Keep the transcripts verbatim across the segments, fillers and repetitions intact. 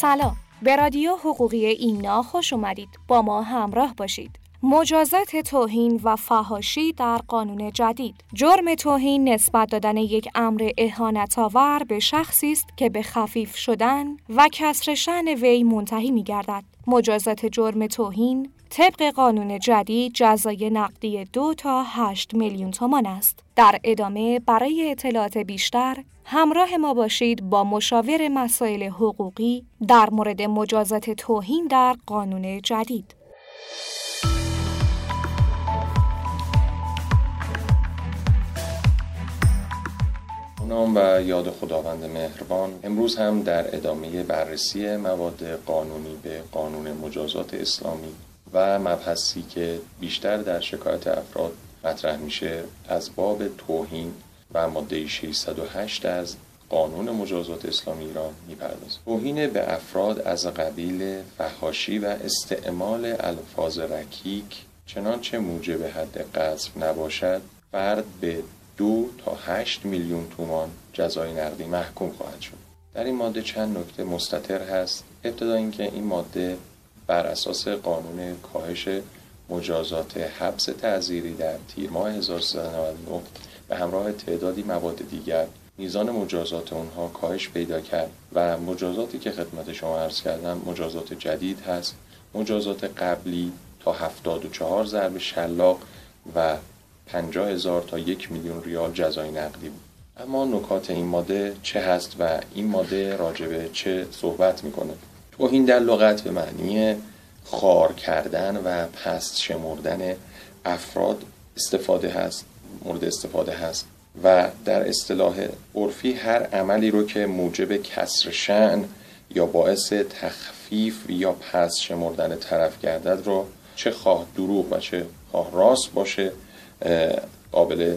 سلام، به رادیو حقوقی ایمنا خوش اومدید. با ما همراه باشید. مجازات توهین و فحاشی در قانون جدید. جرم توهین نسبت دادن یک امر اهانت‌آور به شخصی است که به خفیف شدن و کسر شأن وی منتهی می‌گردد. مجازات جرم توهین طبق قانون جدید جزای نقدی دو تا هشت میلیون تومان است. در ادامه برای اطلاعات بیشتر همراه ما باشید با مشاور مسائل حقوقی در مورد مجازات توهین در قانون جدید. نام و یاد خداوند مهربان. امروز هم در ادامه بررسی مواد قانونی به قانون مجازات اسلامی و مبحثی که بیشتر در شکایت افراد مطرح میشه از باب توهین و ماده ششصد و هشت از قانون مجازات اسلامی ایران میپردازه. توهین به افراد از قبیل فحاشی و استعمال الفاظ رکیک چنانچه موجب حد قذف نباشد فرد به دو تا هشت میلیون تومان جزای نقدی محکوم خواهد شد. در این ماده چند نکته مستتر هست. ابتدا اینکه این ماده بر اساس قانون کاهش مجازات حبس تعزیری در تیر ماه هزار و سیصد و نود و نه به همراه تعدادی مواد دیگر میزان مجازات اونها کاهش پیدا کرد و مجازاتی که خدمت شما عرض کردم مجازات جدید هست. مجازات قبلی تا هفتاد و چهار ضرب شلاق و پنجاه هزار تا یک میلیون ریال جزای نقدی بود. اما نکات این ماده چه هست و این ماده راجبه چه صحبت میکنه؟ توهین در لغت به معنی خوار کردن و پست شمردن افراد استفاده هست، مورد استفاده هست و در اصطلاح عرفی هر عملی رو که موجب کسر شأن یا باعث تخفیف یا پست شمردن طرف گردد رو چه خواه دروغ و چه خواه راست باشه قابل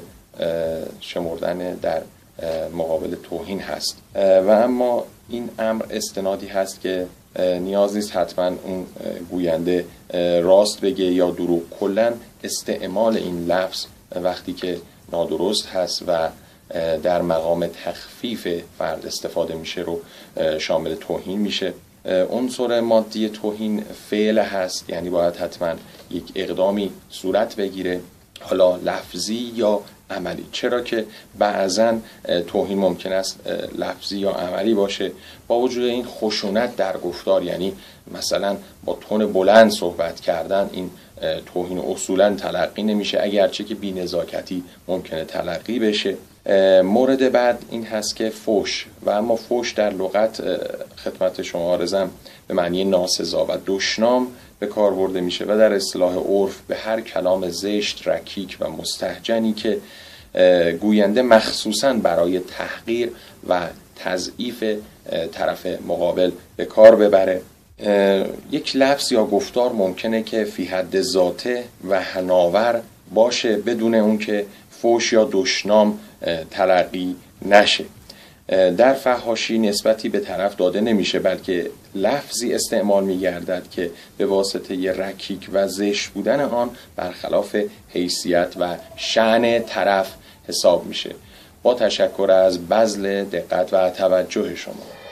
شمردن در مقابل توهین هست. و اما این امر استنادی هست که نیاز نیست حتما اون گوینده راست بگه یا دروغ. کلا استعمال این لفظ وقتی که نادرست هست و در مقام تخفیف فرد استفاده میشه رو شامل توهین میشه. عنصر مادی توهین فعل هست، یعنی باید حتما یک اقدامی صورت بگیره، حالا لفظی یا عملی. چرا که بعضن توهین ممکن است لفظی یا عملی باشه با وجود این خشونت در گفتار، یعنی مثلا با تون بلند صحبت کردن، این توهین اصولا تلقی نمیشه اگرچه که بی‌نزاکتی ممکنه تلقی بشه. مورد بعد این هست که فحش و اما فحش در لغت خدمت شما عرضم به معنی ناسزا و دشنام به کار برده میشه و در اصطلاح عرف به هر کلام زشت، رکیک و مستهجنی که گوینده مخصوصاً برای تحقیر و تضعیف طرف مقابل به کار ببره. یک لفظ یا گفتار ممکنه که فی حد ذاته و حناور باشه بدون اون که فحش یا دشنام تلقی نشه. در فحاشی نسبتی به طرف داده نمیشه بلکه لفظی استعمال میگردد که به واسطه ی رکیک و زشت بودن آن برخلاف حیثیت و شأن طرف حساب میشه. با تشکر از بذل دقت و توجه شما.